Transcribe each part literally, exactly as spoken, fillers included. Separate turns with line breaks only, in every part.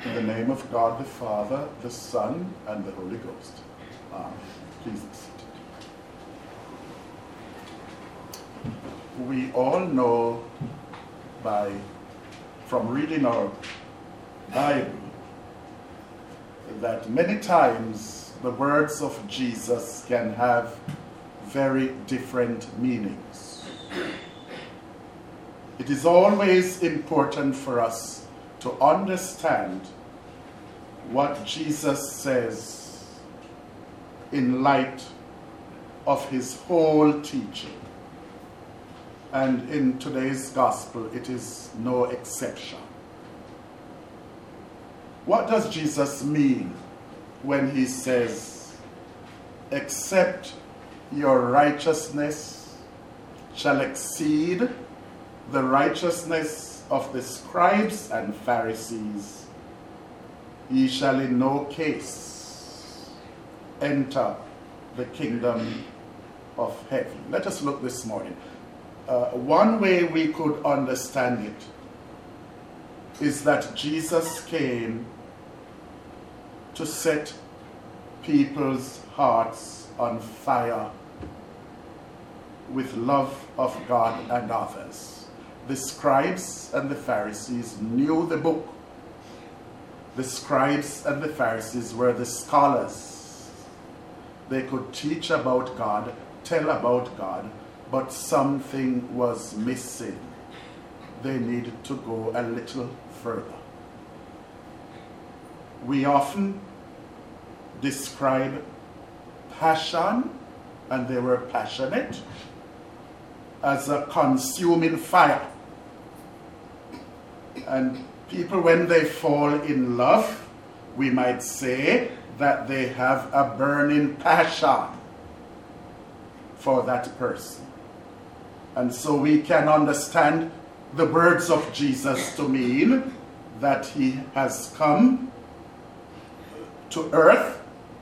In the name of God the Father, the Son, and the Holy Ghost. Amen. Please be seated. We all know by, from reading our Bible, that many times the words of Jesus can have very different meanings. It is always important for us to understand what Jesus says in light of his whole teaching. And in today's gospel, it is no exception. What does Jesus mean when he says, "Except your righteousness shall exceed the righteousness of the scribes and Pharisees, ye shall in no case enter the kingdom of heaven"? Let us look this morning. Uh, one way we could understand it is that Jesus came to set people's hearts on fire with love of God and others. The scribes and the Pharisees knew the book. The scribes and the Pharisees were the scholars. They could teach about God, tell about God, but something was missing. They needed to go a little further. We often describe passion, and they were passionate, as a consuming fire. And people, when they fall in love, we might say that they have a burning passion for that person. And so we can understand the words of Jesus to mean that he has come to earth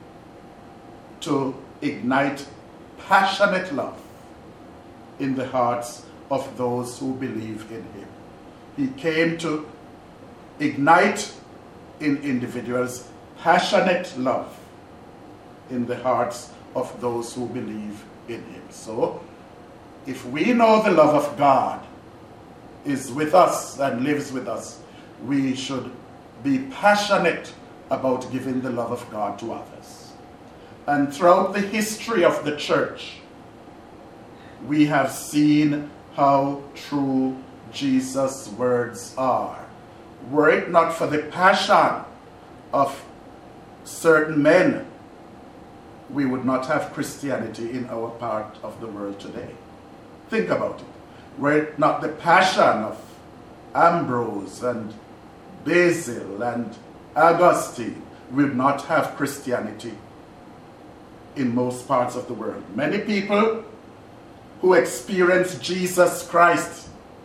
to ignite passionate love in the hearts of those who believe in him. He came to ignite in individuals passionate love in the hearts of those who believe in him. So, if we know the love of God is with us and lives with us, we should be passionate about giving the love of God to others. And throughout the history of the church, we have seen how true Jesus' words are. Were it not for the passion of certain men, we would not have Christianity in our part of the world today. Think about it. Were it not the passion of Ambrose and Basil and Augustine, we would not have Christianity in most parts of the world. Many people who experienced Jesus Christ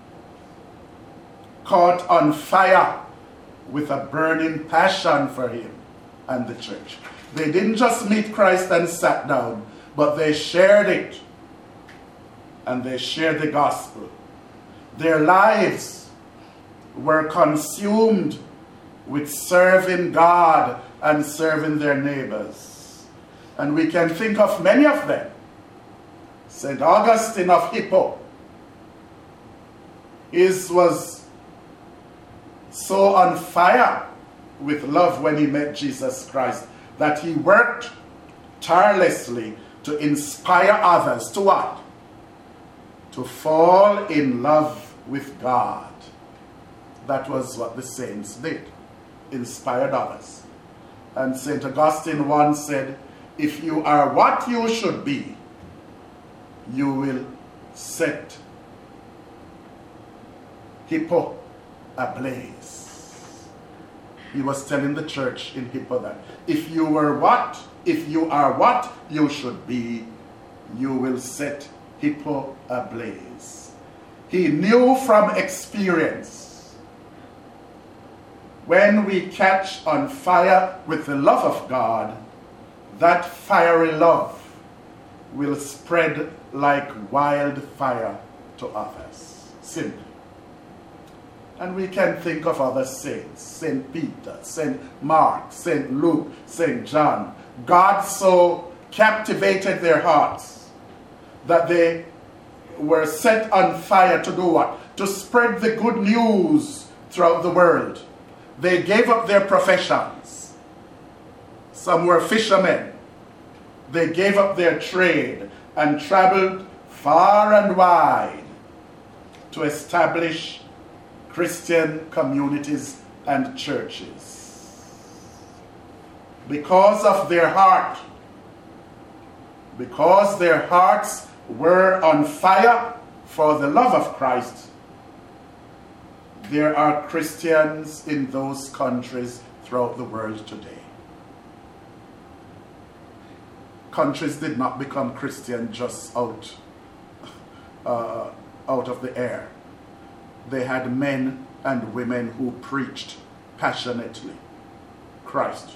caught on fire with a burning passion for him and the church. They didn't just meet Christ and sat down, but they shared it. And they shared the gospel. Their lives were consumed with serving God and serving their neighbors. And we can think of many of them. Saint Augustine of Hippo, his was so on fire with love when he met Jesus Christ that he worked tirelessly to inspire others to what? To fall in love with God. That was what the saints did, inspired others. And Saint Augustine once said, "If you are what you should be, you will set Hippo ablaze." He was telling the church in Hippo that if you were what, if you are what you should be, you will set Hippo ablaze. He knew from experience, when we catch on fire with the love of God, that fiery love will spread like wildfire to others. Simply. And we can think of other saints, Saint Peter, Saint Mark, Saint Luke, Saint John. God so captivated their hearts that they were set on fire to do what? To spread the good news throughout the world. They gave up their professions. Some were fishermen. They gave up their trade and traveled far and wide to establish Christian communities and churches. Because of their heart, because their hearts were on fire for the love of Christ, there are Christians in those countries throughout the world today. Countries did not become Christian just out, uh, out of the air. They had men and women who preached passionately Christ.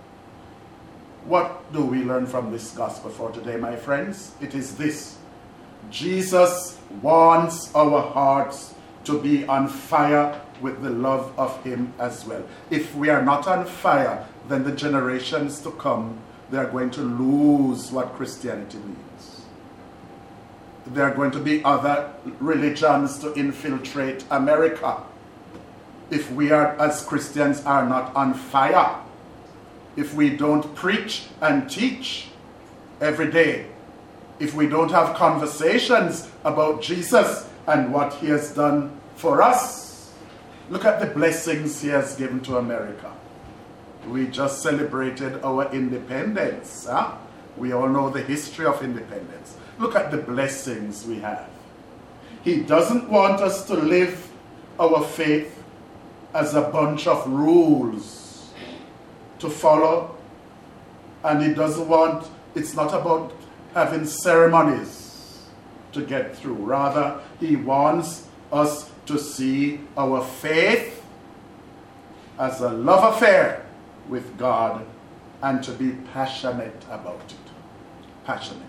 What do we learn from this gospel for today, my friends? It is this: Jesus wants our hearts to be on fire with the love of him as well. If we are not on fire, then the generations to come, they are going to lose what Christianity means. There are going to be other religions to infiltrate America. If we are, as Christians, are not on fire, if we don't preach and teach every day, if we don't have conversations about Jesus and what he has done for us. Look at the blessings he has given to America. We just celebrated our independence. Huh? We all know the history of independence. Look at the blessings we have. He doesn't want us to live our faith as a bunch of rules to follow. And he doesn't want, it's not about having ceremonies to get through. Rather, he wants us to see our faith as a love affair with God and to be passionate about it. Passionate.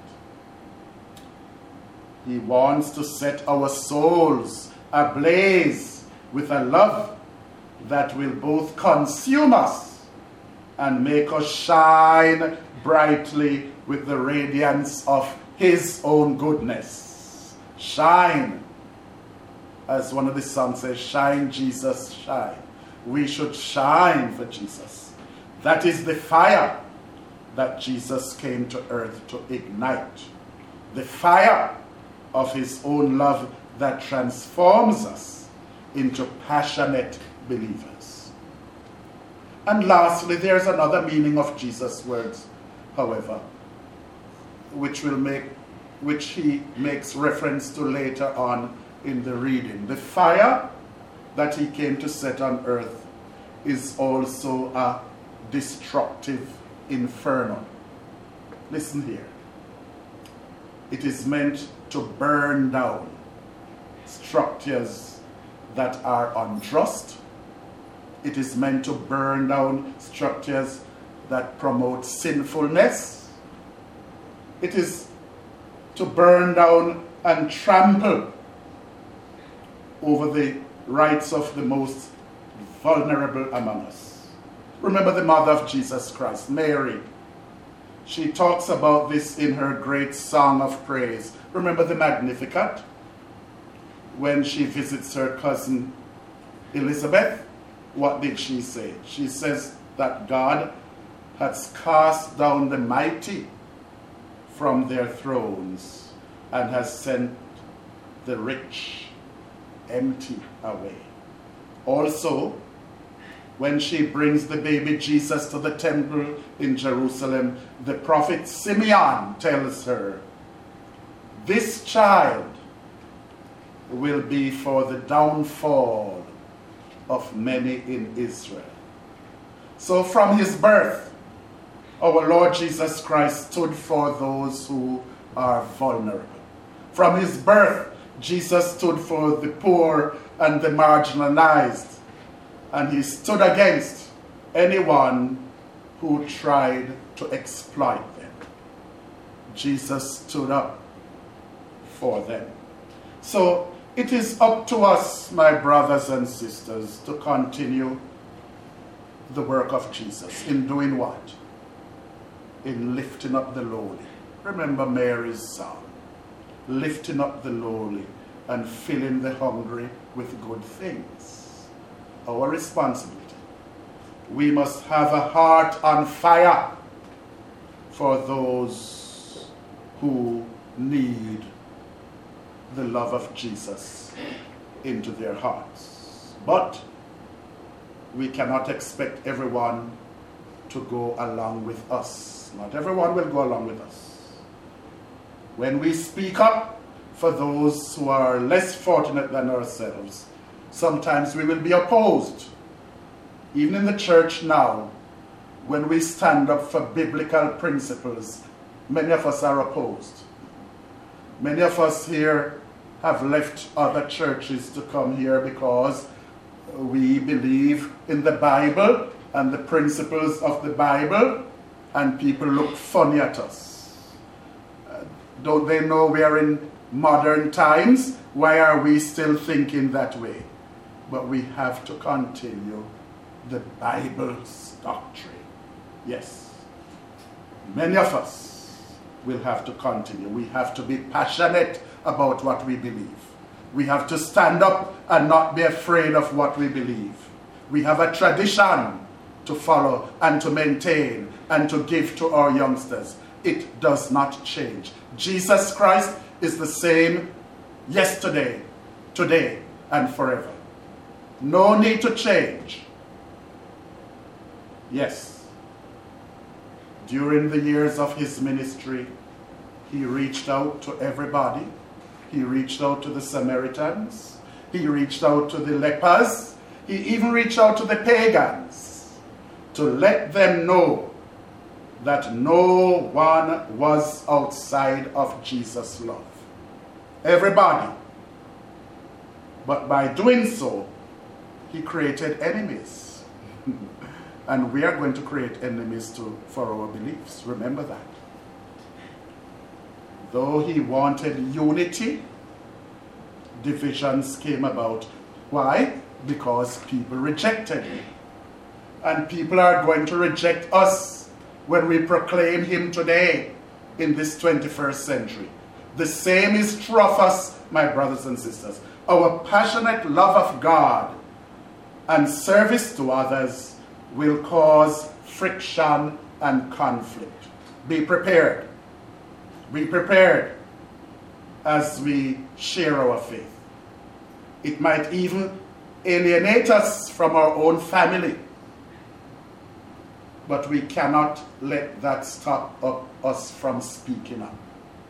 He wants to set our souls ablaze with a love that will both consume us and make us shine brightly with the radiance of his own goodness. Shine. As one of the songs says, shine, Jesus, shine. We should shine for Jesus. That is the fire that Jesus came to earth to ignite. The fire of his own love that transforms us into passionate believers. And lastly, there's another meaning of Jesus' words, however, which will make, which he makes reference to later on in the reading. The fire that he came to set on earth is also a destructive inferno. Listen here. It is meant to burn down structures that are unjust. It is meant to burn down structures that promote sinfulness. It is to burn down and trample over the rights of the most vulnerable among us. Remember the mother of Jesus Christ, Mary. She talks about this in her great song of praise. Remember the Magnificat? When she visits her cousin Elizabeth, what did she say? She says that God has cast down the mighty from their thrones and has sent the rich empty away. Also, when she brings the baby Jesus to the temple in Jerusalem, the prophet Simeon tells her, this child will be for the downfall of many in Israel. So from his birth, our Lord Jesus Christ stood for those who are vulnerable. From his birth, Jesus stood for the poor and the marginalized. And he stood against anyone who tried to exploit them. Jesus stood up for them. So It is up to us, my brothers and sisters, to continue the work of Jesus. In doing what? In lifting up the lowly. Remember Mary's song. Lifting up the lowly and filling the hungry with good things. Our responsibility. We must have a heart on fire for those who need the love of Jesus into their hearts. But we cannot expect everyone to go along with us. Not everyone will go along with us. When we speak up for those who are less fortunate than ourselves, sometimes we will be opposed. Even in the church now, when we stand up for biblical principles, many of us are opposed. Many of us here have left other churches to come here because we believe in the Bible and the principles of the Bible, and people look funny at us. Uh, don't they know we are in modern times? Why are we still thinking that way? But we have to continue the Bible's doctrine. Yes. Many of us will have to continue. We have to be passionate about what we believe. We have to stand up and not be afraid of what we believe. We have a tradition to follow and to maintain and to give to our youngsters. It does not change. Jesus Christ is the same yesterday, today, and forever. No need to change. Yes, during the years of his ministry, he reached out to everybody. He reached out to the Samaritans. He reached out to the lepers. He even reached out to the pagans to let them know that no one was outside of Jesus' love. Everybody. But by doing so, he created enemies. And we are going to create enemies too for our beliefs. Remember that. Though he wanted unity, divisions came about. Why? Because people rejected him. And people are going to reject us when we proclaim him today in this twenty-first century. The same is true of us, my brothers and sisters. Our passionate love of God and service to others will cause friction and conflict. Be prepared. Be prepared as we share our faith. It might even alienate us from our own family. But we cannot let that stop up us from speaking up.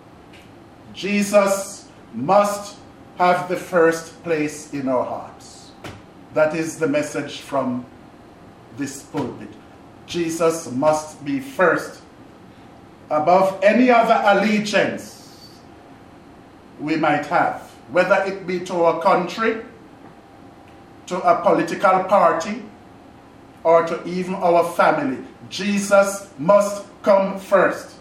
Jesus must have the first place in our hearts. That is the message from this pulpit. Jesus must be first above any other allegiance we might have, whether it be to our country, to a political party, or to even our family. Jesus must come first.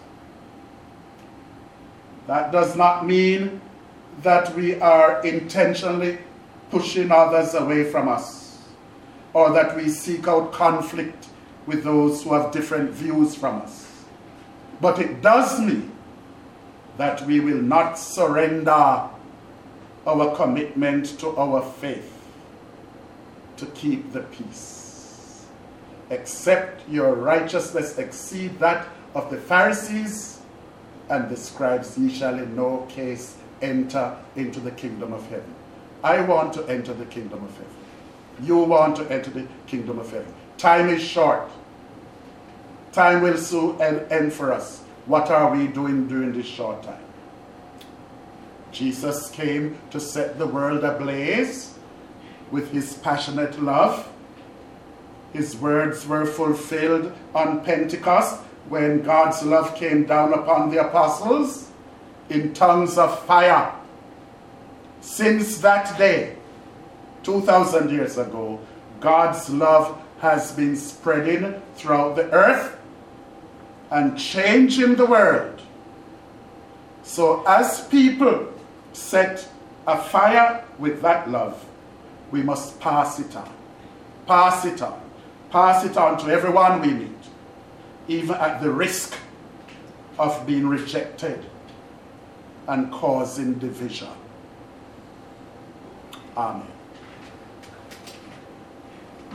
That does not mean that we are intentionally pushing others away from us, or that we seek out conflict with those who have different views from us. But it does mean that we will not surrender our commitment to our faith to keep the peace. Except your righteousness exceed that of the Pharisees and the scribes, ye shall in no case enter into the kingdom of heaven. I want to enter the kingdom of heaven. You want to enter the kingdom of heaven. Time is short. Time will soon end for us. What are we doing during this short time? Jesus came to set the world ablaze with his passionate love. His words were fulfilled on Pentecost when God's love came down upon the apostles in tongues of fire. Since that day, two thousand years ago, God's love has been spreading throughout the earth and changing the world. So as people set afire with that love, we must pass it on. Pass it on. Pass it on to everyone we meet, even at the risk of being rejected and causing division. Amen.